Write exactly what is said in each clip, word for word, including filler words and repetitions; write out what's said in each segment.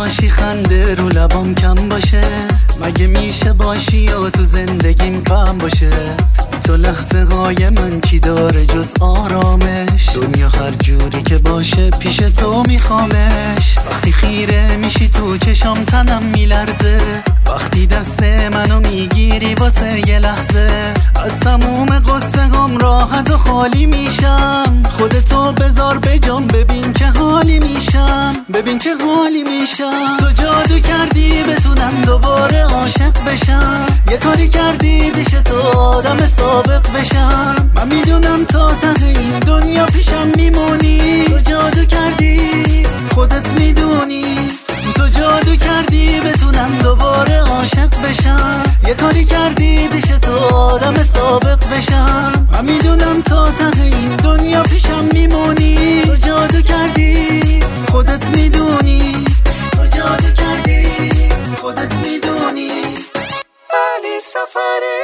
باشی خنده رو لبام کم باشه، مگه میشه باشی یا تو زندگیم غم باشه؟ تو لحظه های من چی داره جز آرامش؟ دنیا هر جوری که باشه پیش تو میخوامش. وقتی خیره میشی تو چشام تنم میلرزه، وقتی دست منو میگیری واسه یه لحظه از تموم قصه هم راحت و خالی میشم. خودتو بذار بجام ببین چه حالی میشم، ببین چه حالی میشم. تو جادو کردی بتونم دوباره عاشق بشم، یه کاری کردی پیش تو آدم سابق بشم. من میدونم تا ته این دنیا پیشم میمونی، تو جادو کردی خودت میدونی. تو جادو کردی بتونم دوباره عاشق بشم، یه کاری کردی پیش تو آدم سابق بشم. من میدونم تا ته این دنیا پیشم میمونی، تو جادو کردی خودت میدونی. تو جادو کردی خودت میدونی. علی سفری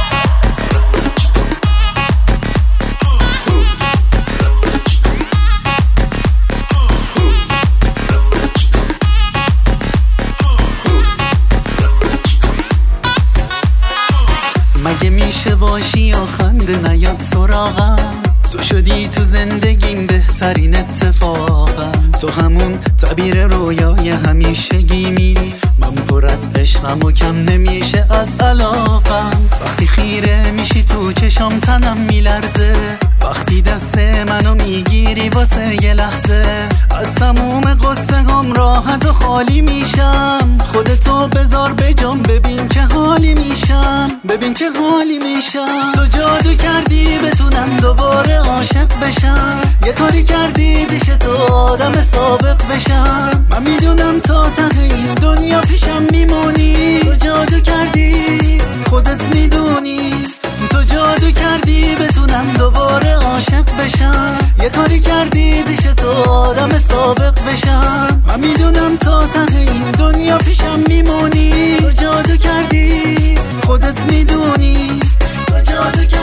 مگه میشه باشی یا خنده نیاد سراغم؟ تو شدی تو زندگیم بهترین اتفاقم، تو همون تعبیر رویای همیشگیمی. من پر از عشقم و کم نمیشه از علاقم. وقتی خیره میشی تو چشام تنم میلرزه، وقتی دست منو میگیری واسه یه لحظه از تموم قصه هم راحت و خالی میشم. خودتو بذار بجام ببین چه حالی میشم، ببین چه حالی میشم. تو جادو کردی بتونم دوباره عاشق بشم، یه کاری کردی پیش تو آدم سابق بشم. من میدونم تا ته این دنیا پیشم میمونی، تو جادو کردی خودت میدونی. تو جادو کردی بتونم دوباره عاشق بشم، یه کاری کردی پیش تو آدم سابق بشم. من میدونم تا ته این دنیا پیشم میمونی، تو جادو کردی خودت میدونی. تو جادو کردی